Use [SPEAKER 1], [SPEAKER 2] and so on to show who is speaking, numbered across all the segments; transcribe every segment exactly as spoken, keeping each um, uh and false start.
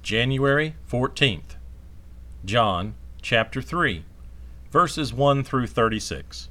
[SPEAKER 1] January fourteenth. John chapter three, verses one through thirty-six.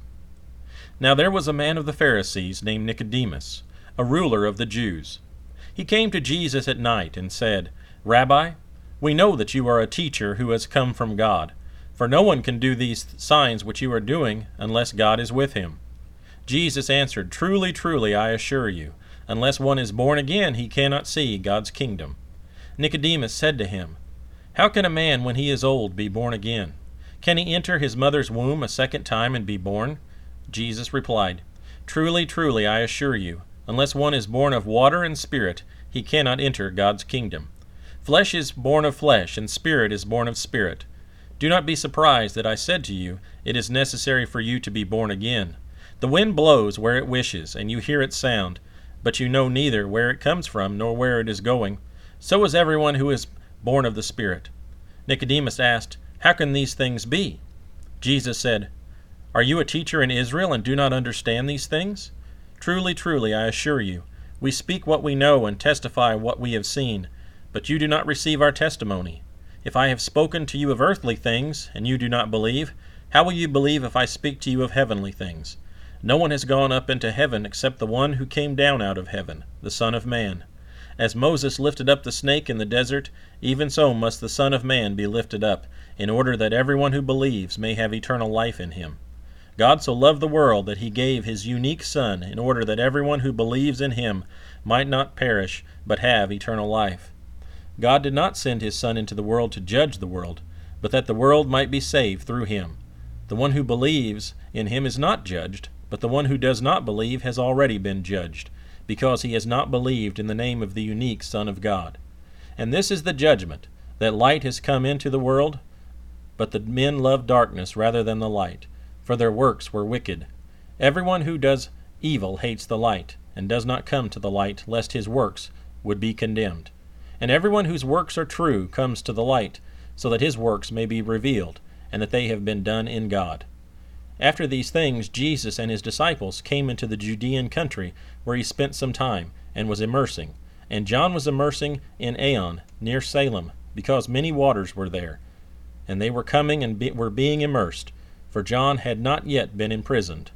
[SPEAKER 1] Now there was a man of the Pharisees named Nicodemus, a ruler of the Jews. He came to Jesus at night and said, Rabbi, we know that you are a teacher who has come from God, for no one can do these signs which you are doing unless God is with him. Jesus answered, Truly, truly, I assure you, unless one is born again, he cannot see God's kingdom. Nicodemus said to him, How can a man when he is old be born again? Can he enter his mother's womb a second time and be born? Jesus replied, Truly, truly, I assure you, unless one is born of water and spirit, he cannot enter God's kingdom. Flesh is born of flesh, and spirit is born of spirit. Do not be surprised that I said to you, It is necessary for you to be born again. The wind blows where it wishes, and you hear its sound, but you know neither where it comes from nor where it is going. So is everyone who is born of the Spirit. Nicodemus asked, How can these things be? Jesus said, Are you a teacher in Israel and do not understand these things? Truly, truly, I assure you, we speak what we know and testify what we have seen, but you do not receive our testimony. If I have spoken to you of earthly things, and you do not believe, how will you believe if I speak to you of heavenly things? No one has gone up into heaven except the one who came down out of heaven, the Son of Man. As Moses lifted up the snake in the desert, even so must the Son of Man be lifted up, in order that everyone who believes may have eternal life in him. God so loved the world that he gave his unique Son, in order that everyone who believes in him might not perish, but have eternal life. God did not send his Son into the world to judge the world, but that the world might be saved through him. The one who believes in him is not judged, but the one who does not believe has already been judged, because he has not believed in the name of the unique Son of God. And this is the judgment, that light has come into the world, but the men loved darkness rather than the light, for their works were wicked. Everyone who does evil hates the light, and does not come to the light, lest his works would be condemned. And everyone whose works are true comes to the light, so that his works may be revealed, and that they have been done in God. After these things, Jesus and his disciples came into the Judean country, where he spent some time, and was immersing. And John was immersing in Aenon, near Salem, because many waters were there. And they were coming and be, were being immersed, for John had not yet been imprisoned.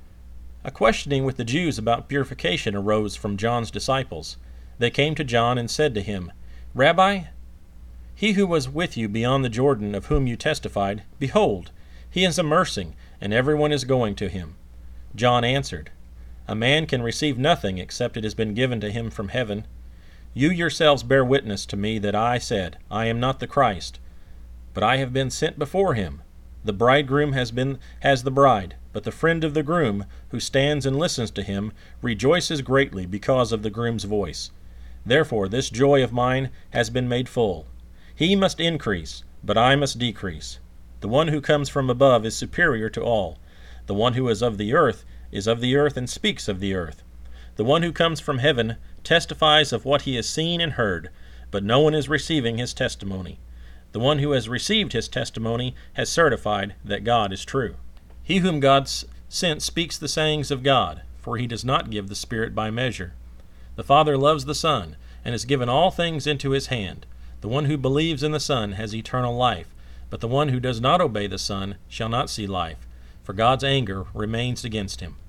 [SPEAKER 1] A questioning with the Jews about purification arose from John's disciples. They came to John and said to him, Rabbi, he who was with you beyond the Jordan, of whom you testified, behold, he is immersing, and everyone is going to him. John answered, A man can receive nothing except it has been given to him from heaven. You yourselves bear witness to me that I said, I am not the Christ, but I have been sent before him. The bridegroom has been has the bride, but the friend of the groom, who stands and listens to him, rejoices greatly because of the groom's voice. Therefore this joy of mine has been made full. He must increase, but I must decrease. The one who comes from above is superior to all. The one who is of the earth is of the earth and speaks of the earth. The one who comes from heaven testifies of what he has seen and heard, but no one is receiving his testimony. The one who has received his testimony has certified that God is true. He whom God sent speaks the sayings of God, for he does not give the Spirit by measure. The Father loves the Son, and has given all things into his hand. The one who believes in the Son has eternal life, but the one who does not obey the Son shall not see life, for God's anger remains against him.